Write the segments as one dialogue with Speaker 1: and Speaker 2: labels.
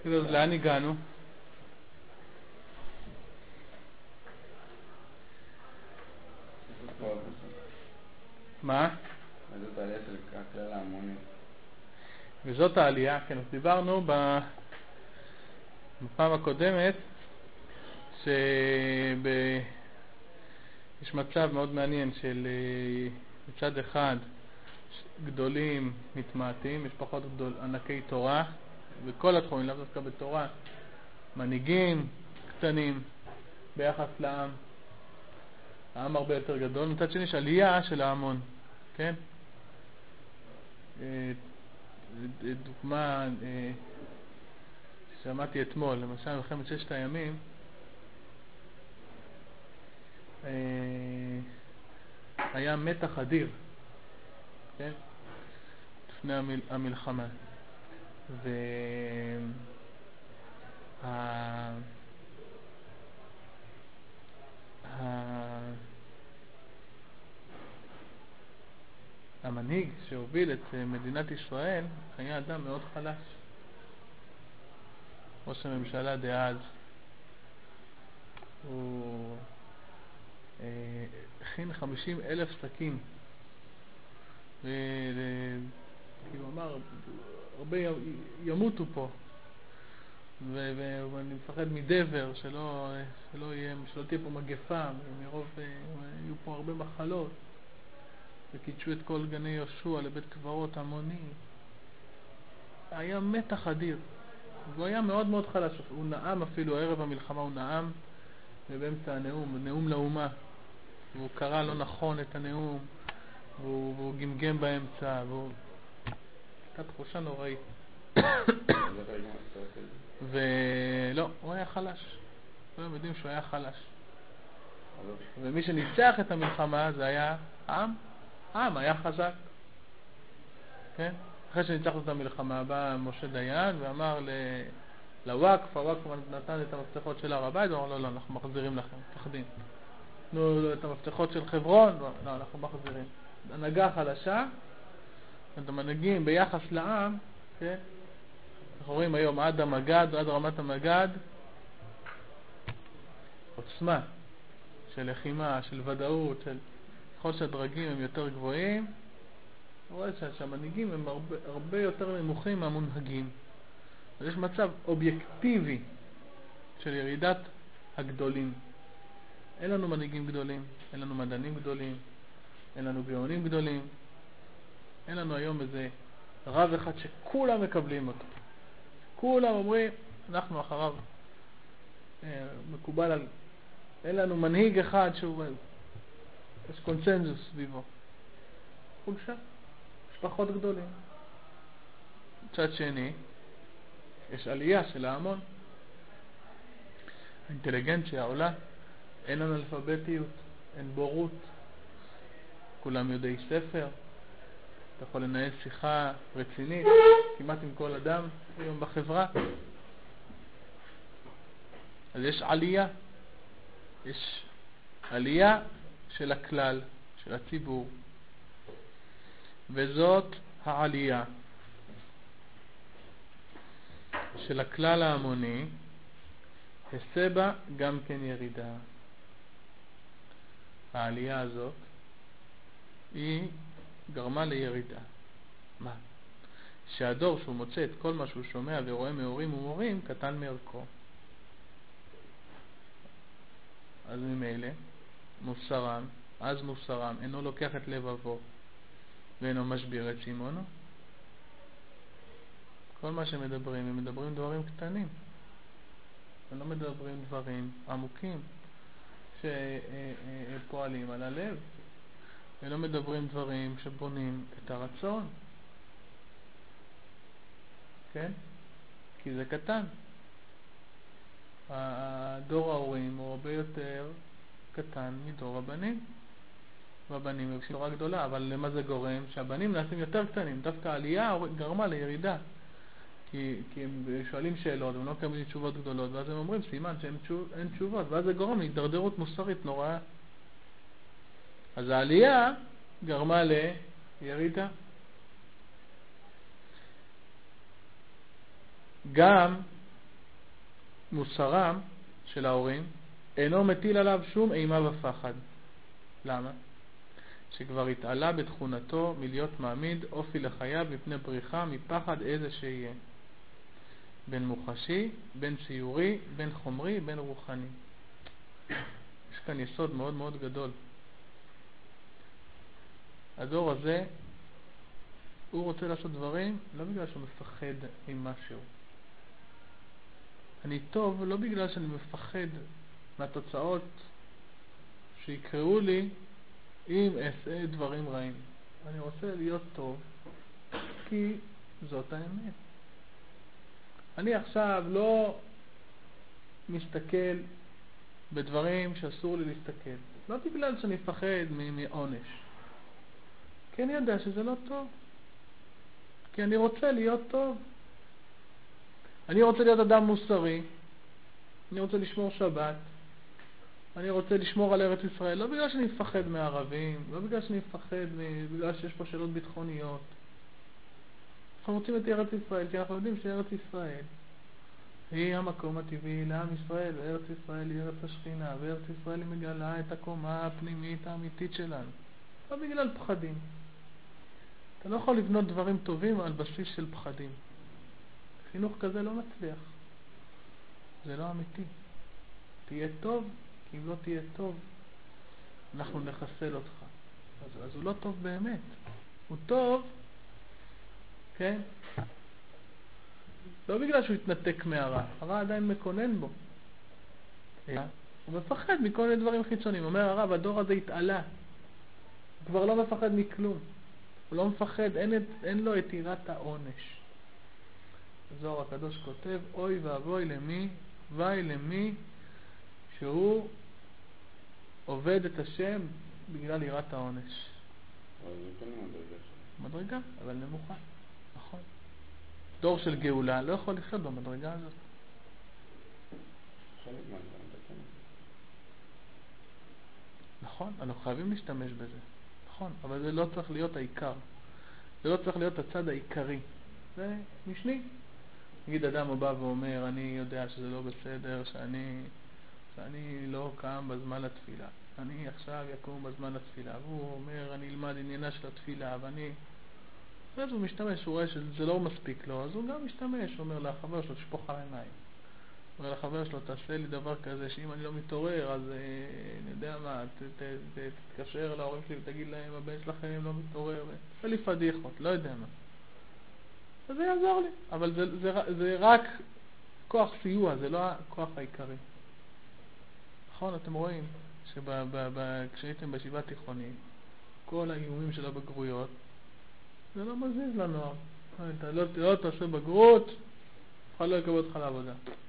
Speaker 1: אז לאן הגענו? מה?
Speaker 2: וזאת העלייה של הכלל ההמוני.
Speaker 1: וזאת העלייה, כן, אז דיברנו בפעם הקודמת יש מצב מאוד מעניין של מצד אחד גדולים מתמעטים, יש פחות ענקי תורה וכל התחומים, לאו דווקא בתורה, מנהיגים קטנים ביחס לעם, העם הרבה יותר גדול. מצד שני יש עלייה של ההמון, כן? דוגמה שמעתי אתמול, למשל מלחמת ששת הימים, היה מתח אדיר, כן? לפני המלחמה, המנהיג שהוביל את מדינת ישראל היה אדם מאוד חלש. ראש הממשלה דאז, הוא הכין 50,000 שקים, כאילו אמר הרבה ימותו פה, ואני מפחד מדבר שלא תהיה פה מגפה, מרוב יהיו פה הרבה מחלות, וקידשו את כל גני יהושע לבית קברות המוני. היה מתח אדיר, והוא היה מאוד מאוד חלש. הוא נאם אפילו ערב המלחמה, הוא נאם ובאמצע הנאום, נאום לאומה, והוא קרא לא נכון את הנאום, והוא גמגם באמצע, והוא הייתה תחושה נוראית. ולא, הוא היה חלש, כולם יודעים שהוא היה חלש, ומי שניצח את המלחמה זה היה העם היה חזק, כן? אחרי שניצחנו את המלחמה בא משה דיין ואמר לוואקף, הוואקף נתן את המפתחות של הר הבית, ואמר לא, אנחנו מחזירים לכם, תחדים. תנו את המפתחות של חברון, לא, אנחנו מחזירים. הנהגה חלשה, את המנהיגים ביחס לעם, כן? אנחנו רואים היום עד המגד, עד רמת המגד, עוצמה של לחימה, של ודאות, של ככל שהדרגים הם יותר גבוהים, רואה שהמנהיגים הם הרבה יותר נמוכים מהמונהגים. אז יש מצב אובייקטיבי של ירידת הגדולים. אין לנו מנהיגים גדולים, אין לנו מדענים גדולים, אין לנו גאונים גדולים, אין לנו היום איזה רב אחד שכולם מקבלים אותו. כולם אומרים, אנחנו אחריו. מקובל על... אין לנו מנהיג אחד שהוא... יש קונצנזוס סביבו. חולשה. משפחות גדולים. מצד שני, יש עלייה של ההמון. האינטליגנציה עולה. אין אנאלפביתיות, אין בורות. כולם יודעי ספר. אתה יכול לנהל שיחה רצינית כמעט עם כל אדם היום בחברה. אז יש עלייה. יש עלייה של הכלל, של הציבור. וזאת העלייה של הכלל ההמוני, הסבה גם כן ירידה. העלייה הזאת היא גרמה לירידה. מה? שהדור שהוא מוצא את כל מה שהוא שומע ורואה מהורים ומורים קטן מערכו. אז ממילא מוסרם אינו לוקח את לבבו ואינו משביר את שימונו. כל מה שמדברים, הם מדברים דברים קטנים, הם לא מדברים דברים עמוקים שפועלים על הלב, הם לא מדברים דברים שבונים את הרצון, כן? כי זה קטן. הדור ההורים הוא הרבה יותר קטן מדור הבנים, והבנים הם תורה גדולה, אבל למה זה גורם? שהבנים נעשים יותר קטנים. דווקא העלייה גרמה לירידה, כי הם שואלים שאלות והם לא מקבלים תשובות גדולות, ואז הם אומרים סימן שאין תשובות, ואז זה גורם להידרדרות מוסרית נוראה. אז העלייה גרמה לירידה. גם מוסרם של ההורים אינו מטיל עליו שום אימה ופחד. למה? שכבר התעלה בתכונתו מלהיות מעמיד אופי לחייו מפני בריחה מפחד איזה שיהיה, בין מוחשי, בין ציורי, בין חומרי, בין רוחני. יש כאן יסוד מאוד מאוד גדול. הדור הזה הוא רוצה לעשות דברים לא בגלל שהוא מפחד ממשהו. אני טוב לא בגלל שאני מפחד מהתוצאות שיקראו לי אם אעשה דברים רעים. אני רוצה להיות טוב כי זאת האמת. אני עכשיו לא מסתכל בדברים שאסור לי להסתכל. לא בגלל שאני מפחד מעונש. כי אני יודע שזה לא טוב. כי אני רוצה להיות טוב. אני רוצה להיות אדם מוסרי. אני רוצה לשמור שבת. אני רוצה לשמור על ארץ ישראל. לא בגלל שאני מפחד מהערבים. לא בגלל שאני מפחד בגלל שיש פה שאלות ביטחוניות. אנחנו רוצים את ארץ ישראל כי אנחנו יודעים שארץ ישראל היא המקום הטבעי לעם ישראל, וארץ ישראל היא ארץ השכינה, וארץ ישראל היא מגלה את הקומה הפנימית האמיתית שלנו. לא בגלל פחדים. אתה לא יכול לבנות דברים טובים על בסיס של פחדים. חינוך כזה לא מצליח. זה לא אמיתי. תהיה טוב, כי אם לא תהיה טוב, אנחנו נחסל אותך. אז הוא לא טוב באמת. הוא טוב, כן? לא בגלל שהוא התנתק מהרע. הרע עדיין מקונן בו. הוא מפחד מכל מיני דברים חיצוניים. אומר הרב, הדור הזה התעלה. הוא כבר לא מפחד מכלום. הוא לא מפחד, אין לו את יראת העונש. הזוהר הקדוש כותב, אוי ואבוי למי, ואי למי שהוא עובד את השם בגלל יראת העונש.
Speaker 2: אבל זה כן
Speaker 1: מדרגה, אבל נמוכה. נכון. דור של גאולה לא יכול לחיות במדרגה הזאת. נכון, אנחנו חייבים להשתמש בזה. נכון, אבל זה לא צריך להיות העיקר. זה לא צריך להיות הצד העיקרי. זה משני. נגיד אדם הוא בא ואומר, אני יודע שזה לא בסדר, שאני לא קם בזמן לתפילה. אני עכשיו יקום בזמן לתפילה. והוא אומר, אני אלמד עניינה של התפילה, ואני... אז הוא משתמש, הוא רואה שזה לא מספיק לו, אז הוא גם משתמש, הוא אומר לחבר שלו, תשפוך על עיניים. הוא אומר לחבר שלו, תעשה לי דבר כזה, שאם אני לא מתעורר, אז אני יודע מה, תתקשר להורים שלי ותגיד להם, הבן שלכם לא מתעורר, תעשה לי פדיחות, לא יודע מה. אז זה יעזור לי, אבל זה רק כוח סיוע, זה לא הכוח העיקרי. נכון, אתם רואים שכשהייתם בישיבה תיכונית, כל האיומים של הבגרויות, זה לא מזיז לנוער. אתה לא תעשה בגרות, אף אחד לא יקבל אותך לעבודה.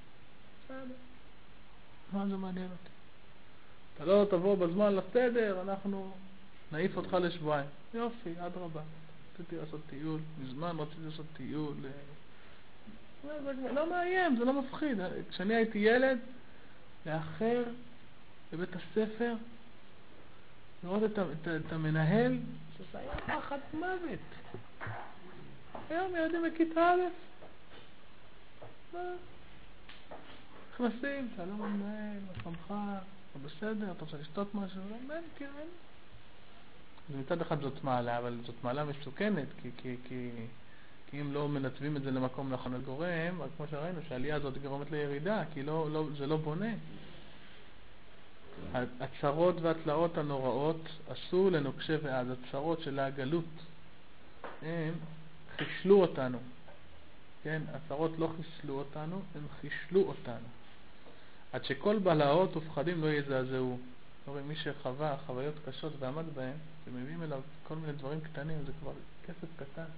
Speaker 1: מה זה מעניין אותי? אתה לא תבוא בזמן לסדר, אנחנו נעיף אותך לשבועיים. יופי, עד רבה. רציתי לעשות טיול, מזמן רציתי לעשות טיול. זה לא מאיים, זה לא מפחיד. כשאני הייתי ילד, לאחר בבית הספר, לראות את המנהל, שזה היה פחד מוות. היום ילדים בכיתה א', נכנסים, שלום המנהל, מה שלומך, אתה בסדר, אתה רוצה לשתות משהו? לא, אין, כן. מצד אחד זאת מעלה, אבל זאת מעלה מסוכנת, כי אם לא מנתבים את זה למקום נכון הגורם, כמו שראינו, שהעלייה הזאת גורמת לירידה, כי זה לא בונה. הצרות והתלאות הנוראות עשו לנוקשה ואז, הצרות של הגלות, הם חישלו אותנו. כן, הצרות לא חיסלו אותנו, הם חישלו אותנו. עד שכל בלהות ופחדים לא יזעזעו. מי שחווה חוויות קשות ועמד בהם, ומביאים אליו כל מיני דברים קטנים, זה כבר כסף קטן.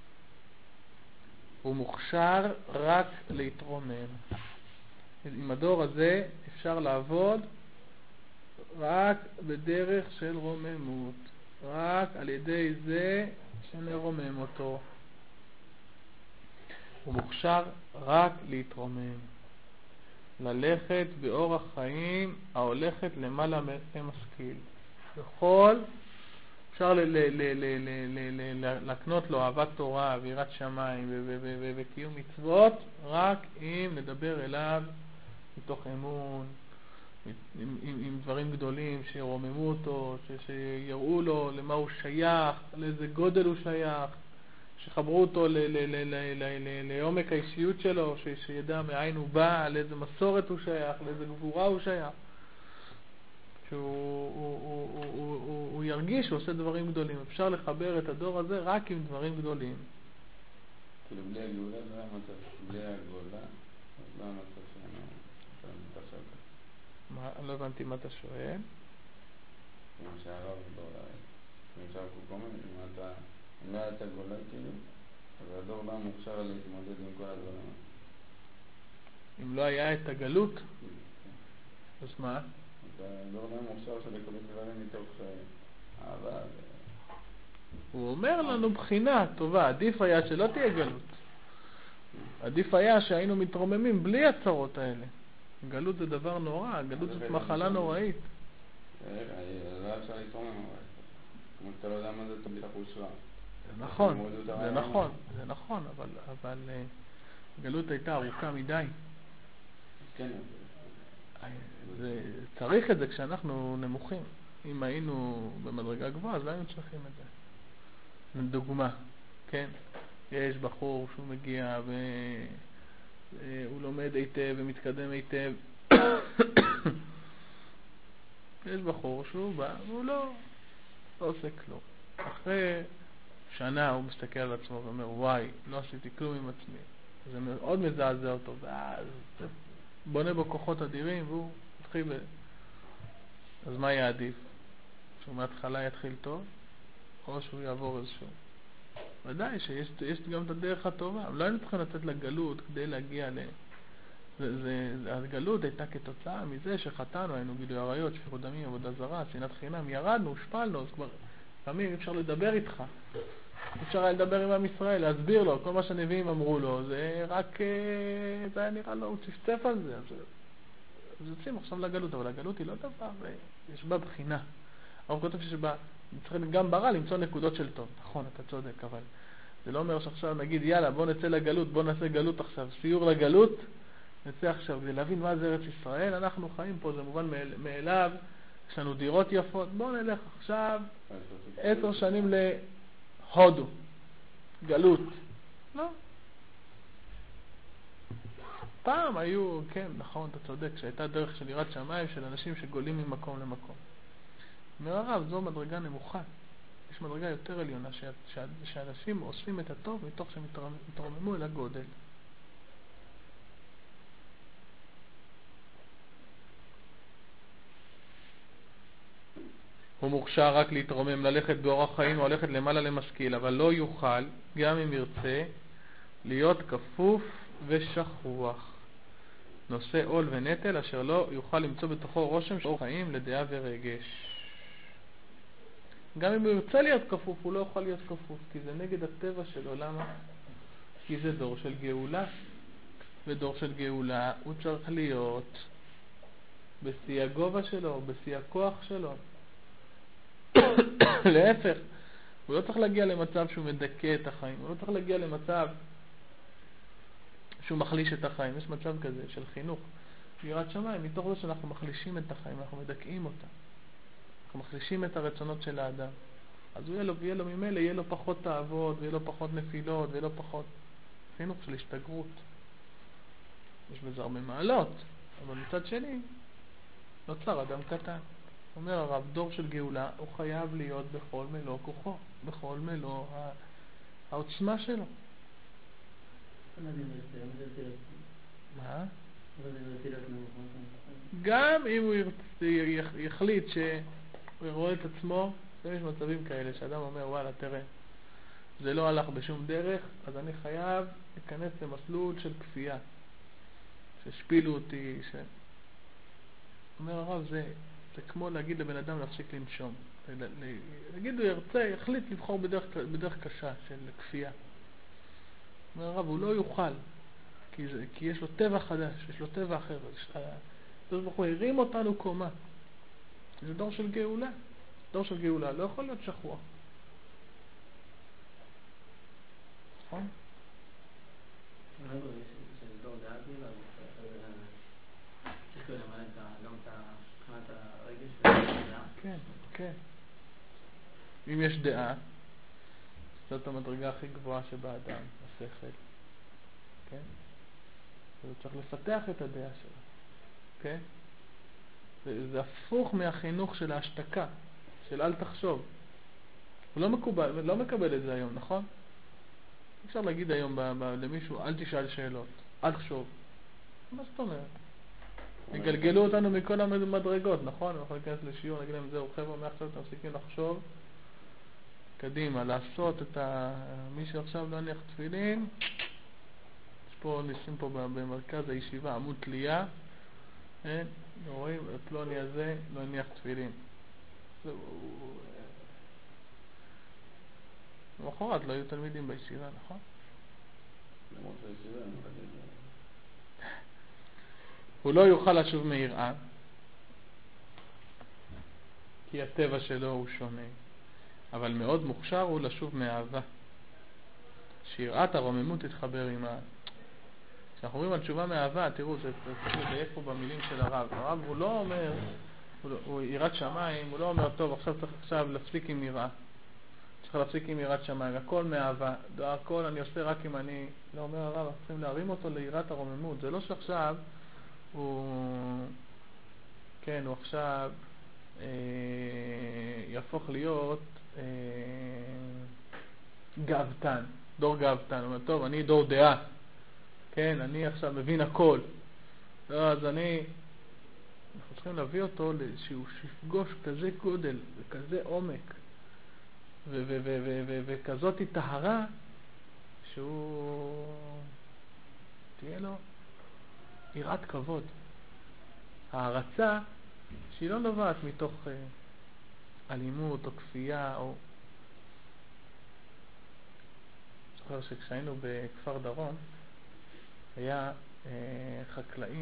Speaker 1: הוא מוכשר רק להתרומם. עם הדור הזה אפשר לעבוד רק בדרך של רוממות. רק על ידי זה שנרומם אותו. הוא מוכשר רק להתרומם. ללכת באורח חיים ההולכת למעלה משכיל. אפשר לקנות לו אהבת תורה ויראת שמיים וקיום מצוות רק אם נדבר אליו מתוך אמון, עם דברים גדולים שירוממו אותו, שיראו לו למה הוא שייך, לאיזה גודל הוא שייך, שחברו אותו לעומק האישיות שלו, שידע מאין הוא בא, לאיזה מסורת הוא שייך, לאיזה גבורה הוא שייך, שהוא ירגיש שהוא עושה דברים גדולים. אפשר לחבר את הדור הזה רק עם דברים גדולים.
Speaker 2: כאילו בלי הגאולה לא היה מצב, בלי הגאולה לא היה מצב שאנו מתחשב.
Speaker 1: לא הבנתי מה אתה שואל.
Speaker 2: כמו שהרב דור, כמו שהקוקומן, אם לא הייתה גאולה כאילו, אז הדור לא מוכשר להתמודד עם כל הדברים.
Speaker 1: אם לא היה את הגלות, אז מה?
Speaker 2: הדור לא מוכשר של לקבל דברים מתוך אהבה.
Speaker 1: הוא אומר לנו בחינה טובה, עדיף היה שלא תהיה גלות. עדיף היה שהיינו מתרוממים בלי הצרות האלה. גלות זה דבר נורא, גלות זאת מחלה נוראית.
Speaker 2: לא אפשר להתרומם, כמו שאתה לא יודע מה זה תבליך אושרה.
Speaker 1: זה נכון, זה נכון, זה נכון, אבל גלות הייתה ארוכה מדי.
Speaker 2: כן.
Speaker 1: צריך את זה כשאנחנו נמוכים. אם היינו במדרגה גבוהה, אז לא היינו צריכים את זה. דוגמה, כן? יש בחור שהוא מגיע והוא לומד היטב ומתקדם היטב. יש בחור שהוא בא והוא לא עושה כלום. אחרי שנה הוא מסתכל על עצמו ואומר, וואי, לא עשיתי כלום עם עצמי. זה מאוד מזעזע אותו, ואז בונה בו כוחות אדירים והוא מתחיל אז מה יעדיף? שהוא מההתחלה יתחיל טוב או שהוא יעבור איזשהו? ודאי שיש גם את הדרך הטובה. לא היינו צריכים לתת לגלות כדי להגיע הגלות הייתה כתוצאה מזה שחטאנו, היינו גילוי עריות, שפיכות דמים, עבודה זרה, שנאת חינם, ירדנו, הושפלנו, אז כבר פעמים אפשר לדבר איתך. אפשר היה לדבר עם עם ישראל, להסביר לו, כל מה שהנביאים אמרו לו, זה רק, זה היה נראה לו, הוא צפצף על זה. אז יוצאים עכשיו לגלות, אבל הגלות היא לא דבר, יש בה בחינה. הרב כותב שבה, צריך גם ברע למצוא נקודות של טוב. נכון, אתה צודק, אבל זה לא אומר שעכשיו נגיד, יאללה, בוא נצא לגלות, בוא נעשה גלות עכשיו, סיור לגלות, נצא עכשיו, כדי להבין מה זה ארץ ישראל, אנחנו חיים פה, זה מובן מאליו, יש לנו דירות יפות, בוא נלך עכשיו 10 שנים להודו, גלות. לא. פעם היו, כן, נכון, אתה צודק, שהייתה דרך של יראת שמיים של אנשים שגולים ממקום למקום. אומר הרב, זו מדרגה נמוכה. יש מדרגה יותר עליונה, שאנשים עושים את הטוב מתוך שהם מתרוממו אל הגודל. הוא מוכשר רק להתרומם, ללכת באורח חיים או ללכת למעלה למשכיל, אבל לא יוכל, גם אם ירצה, להיות כפוף ושכוח. נושא עול ונטל אשר לא יוכל למצוא בתוכו רושם של חיים לדעה ורגש. גם אם הוא ירצה להיות כפוף, הוא לא יוכל להיות כפוף, כי זה נגד הטבע שלו. למה? כי זה דור של גאולה. ודור של גאולה הוא צריך להיות בשיא הגובה שלו, בשיא הכוח שלו. להפך, הוא לא צריך להגיע למצב שהוא מדכא את החיים, הוא לא צריך להגיע למצב שהוא מחליש את החיים. יש מצב כזה של חינוך, יראת שמיים, מתוך זה שאנחנו מחלישים את החיים, אנחנו מדכאים אותה, אנחנו מחלישים את הרצונות של האדם. אז הוא יהיה לו ממילא, יהיה לו פחות תאוות, ויהיה לו פחות נפילות, ויהיה לו פחות חינוך של השתגרות. יש בזה הרבה מעלות, אבל מצד שני נוצר אדם קטן. אומר הרב, דור של גאולה הוא חייב להיות בכל מלוא כוחו, בכל מלוא העוצמה שלו. מה? גם אם הוא יחליט שהוא רואה את עצמו, יש מצבים כאלה שאדם אומר, וואלה, תראה, זה לא הלך בשום דרך, אז אני חייב להיכנס למסלול של כפייה, שהשפילו אותי, אומר הרב, זה כמו להגיד לבן אדם להפסיק לנשום. להגיד, הוא ירצה, יחליט לבחור בדרך קשה של כפייה. אומר הרב, הוא לא יוכל, כי יש לו טבע חדש, יש לו טבע אחר. הוא הרים אותנו קומה. זה דור של גאולה. דור של גאולה לא יכול להיות שכוח. נכון? כן, כן. אם יש דעה, זאת המדרגה הכי גבוהה שבאדם, השכל. כן? הוא צריך לפתח את הדעה שלו. כן? זה הפוך מהחינוך של ההשתקה, של אל תחשוב. הוא לא מקבל את זה היום, נכון? אפשר להגיד היום למישהו, אל תשאל שאלות, אל תחשוב. מה זאת אומרת? יגלגלו אותנו מכל המדרגות, נכון? אנחנו ניכנס לשיעור, נגיד להם, זהו, חבר'ה, מעכשיו אתם מפסיקים לחשוב. קדימה, לעשות את מי שעכשיו לא הניח תפילין. יש פה, נשים פה במרכז הישיבה, עמוד תלייה. רואים, הפלוני הזה לא הניח תפילין. למחרת לא היו תלמידים בישיבה, נכון?
Speaker 2: למרות הישיבה, אני חושב.
Speaker 1: הוא לא יוכל לשוב מיראה, כי הטבע שלו הוא שונה. אבל מאוד מוכשר הוא לשוב מאהבה. שיראת הרוממות תתחבר עם כשאנחנו אומרים על תשובה מאהבה, תראו, זה צריך לדייק פה במילים של הרב. הרב הוא לא אומר, הוא יראת שמיים, הוא לא אומר, טוב, עכשיו צריך להפסיק עם יראה. צריך להפסיק עם יראת שמיים, הכל מאהבה. הכל אני עושה רק אם אני, לא אומר הרב, אנחנו צריכים להרים אותו ליראת הרוממות. זה לא שעכשיו הוא עכשיו יהפוך להיות גאוותן, דור גאוותן. הוא אומר, טוב, אני דור דעה. כן, אני עכשיו מבין הכל. לא, אז אנחנו צריכים להביא אותו שהוא שיפגוש כזה גודל וכזה עומק וכזאת טהרה שהוא תהיה לו יראת כבוד. הערצה שהיא לא נובעת מתוך אלימות או כפייה או זוכר שכשהיינו בכפר דרום היה חקלאי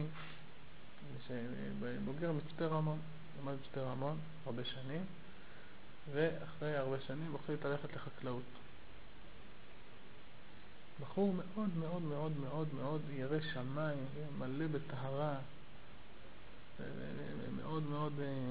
Speaker 1: שבוגר מצפה רמון, למד מצפה רמון הרבה שנים, ואחרי הרבה שנים החליט ללכת לחקלאות. בחור מאוד מאוד מאוד מאוד מאוד ירא שמיים, מלא בטהרה, מאוד מאוד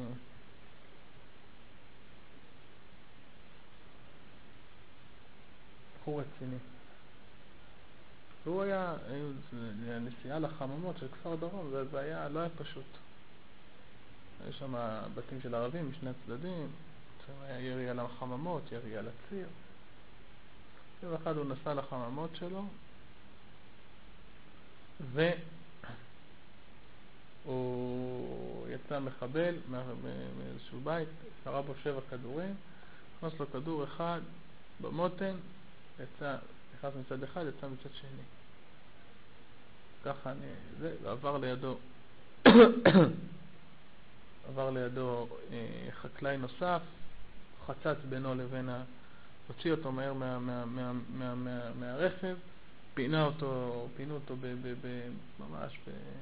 Speaker 1: בחור רציני. והוא היה נסיעה לחממות של כפר דרום, זה לא היה פשוט. יש שם בתים של ערבים משני הצדדים, שם היה ירי על החממות, ירי על הציר. יום אחד הוא נסע לחממות שלו, והוא יצא מחבל מאיזשהו בית, קרא בו 7 כדורים, נכנס לו כדור אחד במותן, נכנס מצד אחד, יצא מצד שני. ככה ועבר לידו חקלאי נוסף, חצץ בינו לבין הוציא אותו מהר מהרכב, פינו אותו ממש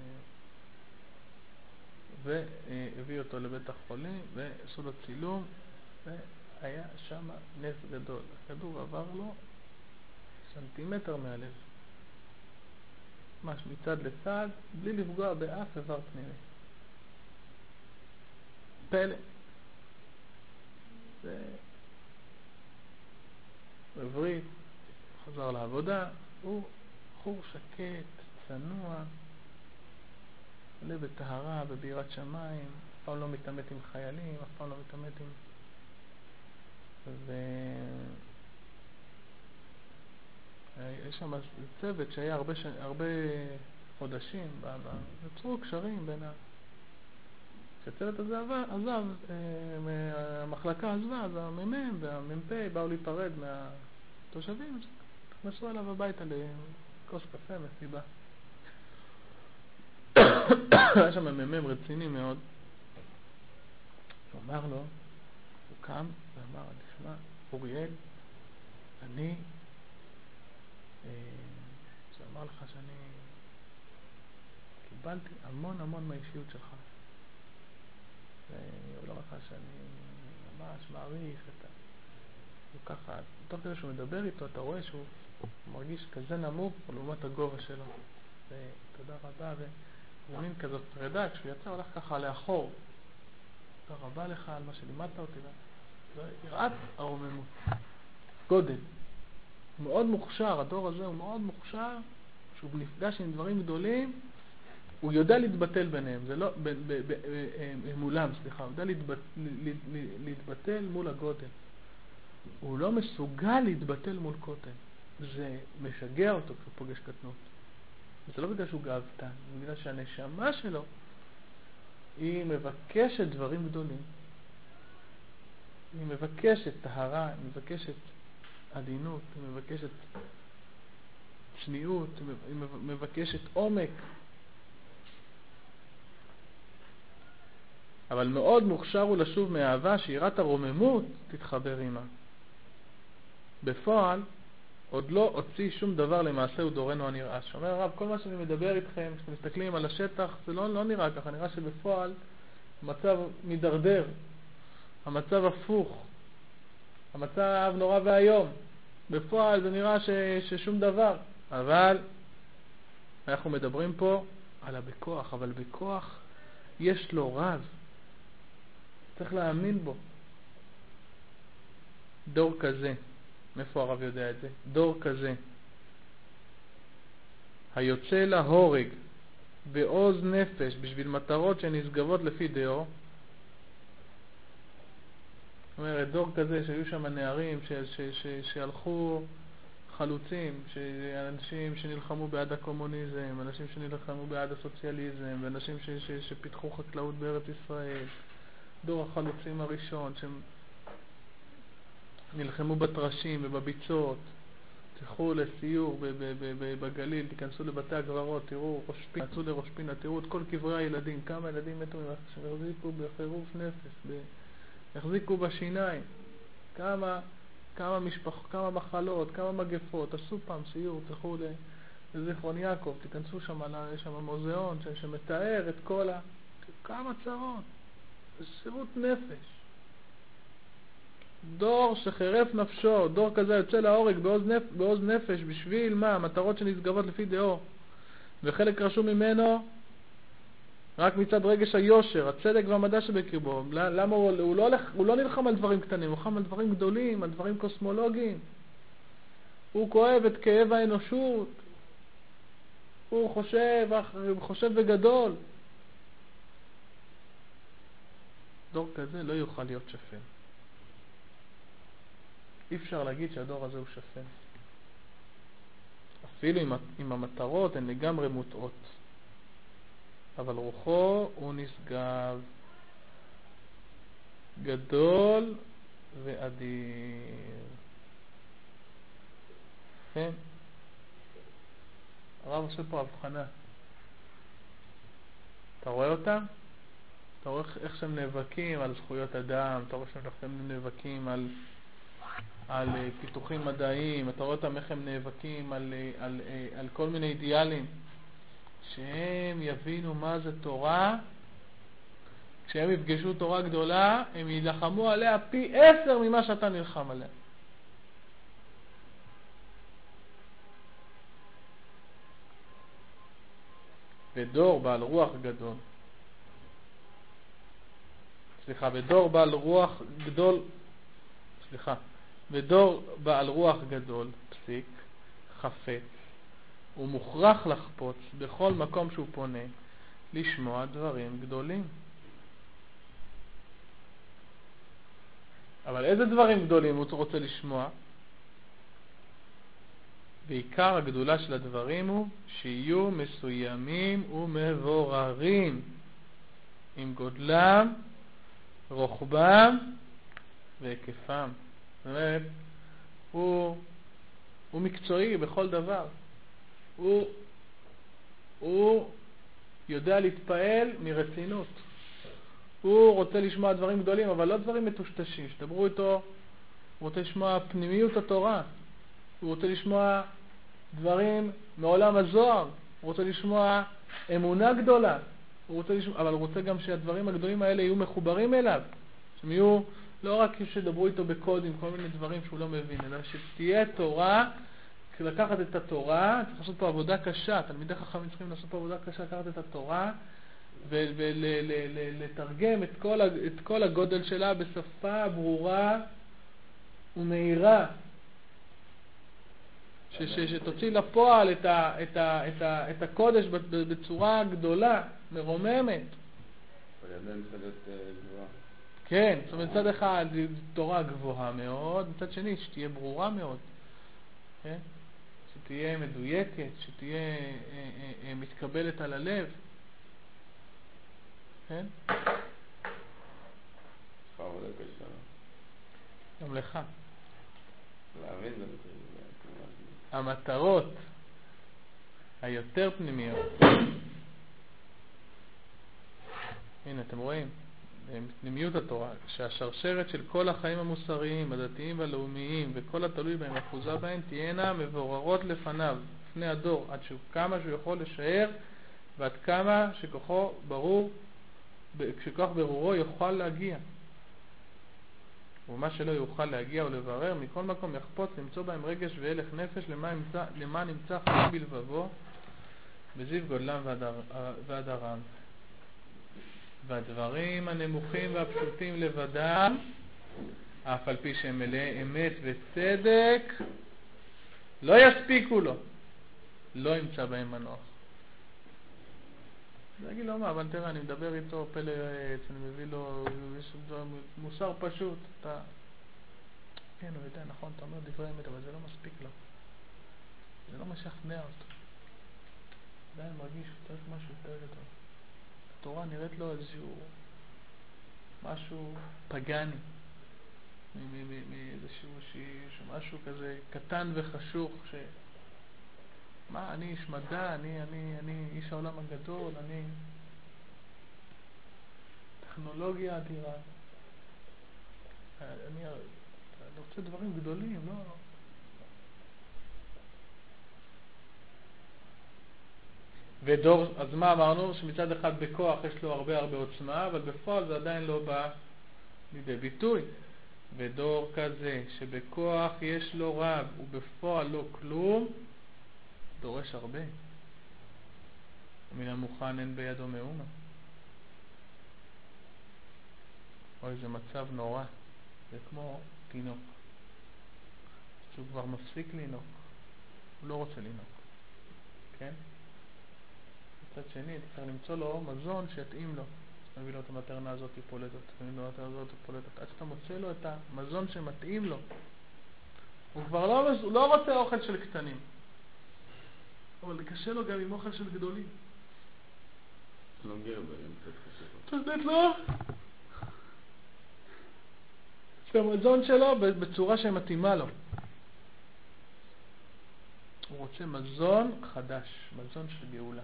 Speaker 1: והביא אותו לבית החולים ועשו לו צילום, והיה שם נס גדול. הכדור עבר לו סנטימטר מהלב, ממש מצד לצד, בלי לפגוע באף איבר פנימי. פלא. בברית, חזר לעבודה, הוא בחור שקט, צנוע, מלא בטהרה וביראת שמיים, אף פעם לא מתעמת עם חיילים, אף פעם לא מתעמת עם... יש שם צוות שהיה הרבה חודשים, נוצרו קשרים בין כשהצוות הזה עזב, המחלקה עזבה, אז המ"מ והמ"פ באו להיפרד מהתושבים, נכנסו אליו הביתה לכוס קפה, מסיבה. היה שם מ"מ רציני מאוד. הוא אמר לו, הוא קם ואמר, תשמע, אוריאל, אני שאמר לך שאני קיבלתי המון מהאישיות שלך. ואני אומר לך שאני ממש מעריך את הוא ככה, תוך כדי שהוא מדבר איתו, אתה רואה שהוא מרגיש כזה נמוך לעומת הגובה שלו. ותודה רבה, וזה מין כזאת פרידה, כשהוא יצא, הולך ככה לאחור. תודה רבה לך על מה שלימדת אותי. יראת הרוממות. גודל. הוא מאוד מוכשר, הדור הזה הוא מאוד מוכשר, שהוא נפגש עם דברים גדולים, הוא יודע להתבטל ביניהם, זה לא, מולם, סליחה, הוא יודע להתבטל מול הגודל. הוא לא מסוגל להתבטל מול קוטן. זה משגע אותו כשהוא פוגש קטנות. זה לא בגלל שהוא גאוותן, זה בגלל שהנשמה שלו היא מבקשת דברים גדולים. היא מבקשת טהרה, היא מבקשת עדינות, היא מבקשת צניעות, היא מבקשת עומק. אבל מאוד מוכשר הוא לשוב מהאהבה שיראת הרוממות תתחבר עימה. בפועל עוד לא הוציא שום דבר למעשה ודורנו הנראה. שאומר הרב, כל מה שאני מדבר איתכם, כשאתם מסתכלים על השטח, זה לא נראה ככה, נראה שבפועל המצב מדרדר, המצב הפוך, המצב נורא והיום. בפועל זה נראה ששום דבר, אבל אנחנו מדברים פה על הבכוח, אבל בכוח יש לו רב, צריך להאמין בו. דור כזה, מאיפה הרב יודע את זה? דור כזה היוצא להורג בעוז נפש בשביל מטרות שנשגבות לפי דעו. זאת אומרת, דור כזה שהיו שם נערים שהלכו חלוצים, אנשים שנלחמו בעד הקומוניזם, אנשים שנלחמו בעד הסוציאליזם, ואנשים שפיתחו חקלאות בארץ ישראל, דור החלוצים הראשון שנלחמו בתרשים ובביצות. תלכו לסיור בגליל, תיכנסו לבתי הגררות, תראו ראש פינה, תצאו לראש פינה, תראו את כל קברי הילדים, כמה ילדים מתו שהחזיקו בחירוף נפש, החזיקו בשיניים, כמה מחלות, כמה מגפות. עשו פעם סיור, תלכו לזיכרון יעקב, תיכנסו שם, יש שם מוזיאון שמתאר את כל כמה צרות. זה שירות נפש. דור שחרף נפשו, דור כזה יוצא להורג בעוז נפש בשביל מה? מטרות שנשגבות לפי דעו, וחלק רשום ממנו רק מצד רגש היושר, הצדק והמדע שבקרבו. למה הוא לא נלחם על דברים קטנים, הוא נלחם על דברים גדולים, על דברים קוסמולוגיים. הוא כואב את כאב האנושות, הוא חושב בגדול. דור כזה לא יוכל להיות שפל. אי אפשר להגיד שהדור הזה הוא שפל. אפילו אם המטרות הן לגמרי מוטעות. אבל רוחו הוא נשגב, גדול ואדיר. כן? הרב עושה פה הבחנה. אתה רואה אותם? אתה רואה איך שהם נאבקים על זכויות אדם, אתה רואה שהם נאבקים על פיתוחים מדעיים, אתה רואה אותם איך הם נאבקים על כל מיני אידיאלים, שהם יבינו מה זה תורה. כשהם יפגשו תורה גדולה, הם ילחמו עליה פי 10 ממה שאתה נלחם עליה. ודור בעל רוח גדול, ודור בעל רוח גדול, פסיק, חפץ, הוא מוכרח לחפוץ בכל מקום שהוא פונה לשמוע דברים גדולים. אבל איזה דברים גדולים הוא רוצה לשמוע? בעיקר הגדולה של הדברים הוא שיהיו מסוימים ומבוררים עם גודלם, רוחבם והיקפם. זאת אומרת, הוא מקצועי בכל דבר. הוא יודע להתפעל מרצינות. הוא רוצה לשמוע דברים גדולים, אבל לא דברים מטושטשים. שתדברו איתו, הוא רוצה לשמוע פנימיות התורה. הוא רוצה לשמוע דברים מעולם הזוהר. הוא רוצה לשמוע אמונה גדולה. אבל הוא רוצה גם שהדברים הגדולים האלה יהיו מחוברים אליו. שהם יהיו לא רק שדברו איתו בקודים, כל מיני דברים שהוא לא מבין, אלא שתהיה תורה. לקחת את התורה, צריך לעשות פה עבודה קשה, תלמידי חכמים צריכים לעשות פה עבודה קשה, לקחת את התורה ולתרגם את כל הגודל שלה בשפה ברורה ומהירה, שתוציא לפועל את הקודש בצורה גדולה, מרוממת.
Speaker 2: ועדיין צריך להיות גבוהה.
Speaker 1: כן, זאת אומרת, מצד אחד תורה גבוהה מאוד, מצד שני שתהיה ברורה מאוד, כן? שתהיה מדויקת, שתהיה מתקבלת על הלב, כן?
Speaker 2: עבודה קשה.
Speaker 1: גם לך.
Speaker 2: להבין זה קשה.
Speaker 1: המטרות היותר פנימיות, הנה אתם רואים, פנימיות התורה, שהשרשרת של כל החיים המוסריים, הדתיים והלאומיים וכל התלוי בהם אחוזה בהם תהיינה מבוררות לפניו, לפני הדור, עד כמה שהוא יכול לשער ועד כמה שכוחו ברור, כשכוח ברורו יוכל להגיע. ומה שלא יוכל להגיע ולברר, מכל מקום יחפוץ למצוא בהם רגש והלך נפש למה נמצא חיים בלבבו בזיו גודלם והדרם. והדברים הנמוכים והפשוטים לבדם, אף על פי שהם מלאי אמת וצדק, לא יספיקו לו, לא ימצא בהם מנוח. זה יגיד לו מה, אבל תראה, אני מדבר איתו פלא יועץ, אני מביא לו מוסר פשוט, אתה... כן, הוא יודע, נכון, אתה אומר דברי אמת, אבל זה לא מספיק לו. זה לא משכנע אותו. עדיין מרגיש שהוא צריך משהו יותר גדול. התורה נראית לו איזשהו משהו פגני, מאיזשהו משהו כזה קטן וחשוך, מה, אני איש מדע, אני איש העולם הגדול, אני טכנולוגיה אדירה, אני רוצה דברים גדולים, לא? ודור, אז מה אמרנו? שמצד אחד בכוח יש לו הרבה עוצמה, אבל בפועל זה עדיין לא בא לידי ביטוי. ודור כזה שבכוח יש לו רב ובפועל לא כלום, דורש הרבה. ומן המוכן אין בידו מאומה. אוי, זה מצב נורא. זה כמו תינוק שהוא כבר מפסיק לינוק, הוא לא רוצה לינוק, כן? מצד שני צריך למצוא לו מזון שיתאים לו. מביא לו את המטרנה הזאת פולטת, מביא לו את המטרנה הזאת פולטת, עד שאתה מוצא לו את המזון שמתאים לו. הוא כבר לא רוצה אוכל של קטנים, אבל קשה לו גם עם אוכל של גדולים.
Speaker 2: לא גר בהם, קצת קשה לו.
Speaker 1: צריך לתת לו את המזון שלו בצורה שמתאימה לו. הוא רוצה מזון חדש, מזון של גאולה.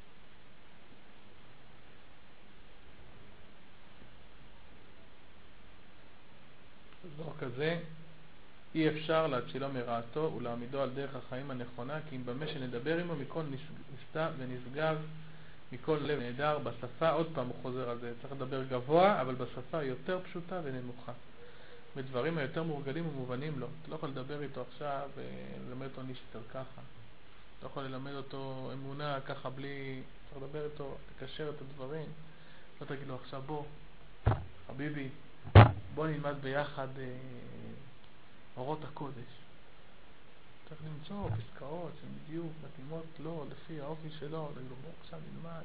Speaker 1: דור כזה אי אפשר להצילו מרעתו ולהעמידו על דרך החיים הנכונה, כי אם במה שנדבר עמו מכל נסתר ונשגב, מכל לב נהדר, בשפה, עוד פעם הוא חוזר על זה, צריך לדבר גבוה, אבל בשפה יותר פשוטה ונמוכה, בדברים היותר מורגלים ומובנים לו. אתה לא יכול לדבר איתו עכשיו וללמד אותו ניסטר ככה, לא יכול ללמד אותו אמונה ככה בלי, צריך לדבר איתו, לקשר את הדברים. לא תגיד לו עכשיו בוא חביבי, בוא נלמד ביחד אורות הקודש. צריך למצוא פסקאות שבדיוק מתאימות לו לפי האופי שלו, להגיד לו בוא עכשיו נלמד.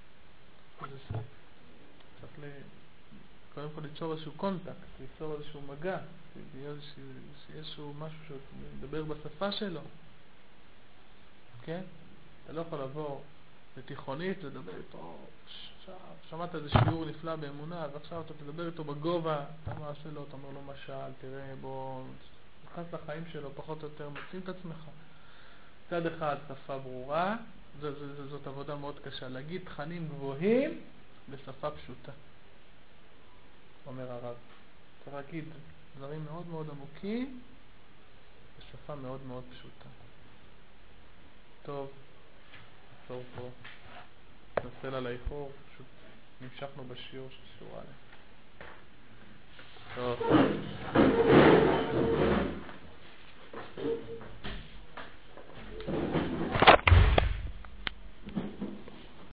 Speaker 1: צריך קודם כל ליצור איזשהו קונטקט, ליצור איזשהו מגע, איזשהו משהו שמדבר בשפה שלו, כן? אתה לא יכול לבוא לתיכונית לדבר איתו, שמעת איזה שיעור נפלא באמונה ועכשיו אתה תדבר איתו בגובה, אתה מעשה לו, אתה אומר לו משל, תראה בוא נכנס לחיים שלו פחות או יותר, מוצאים את עצמך. צד אחד שפה ברורה, זאת עבודה מאוד קשה, להגיד תכנים גבוהים בשפה פשוטה, אומר הרב. צריך להגיד דברים מאוד מאוד עמוקים בשפה מאוד מאוד פשוטה. טוב, טוב פה, נסל על האיחור, פשוט נמשכנו בשיעור של שיעור א'. טוב.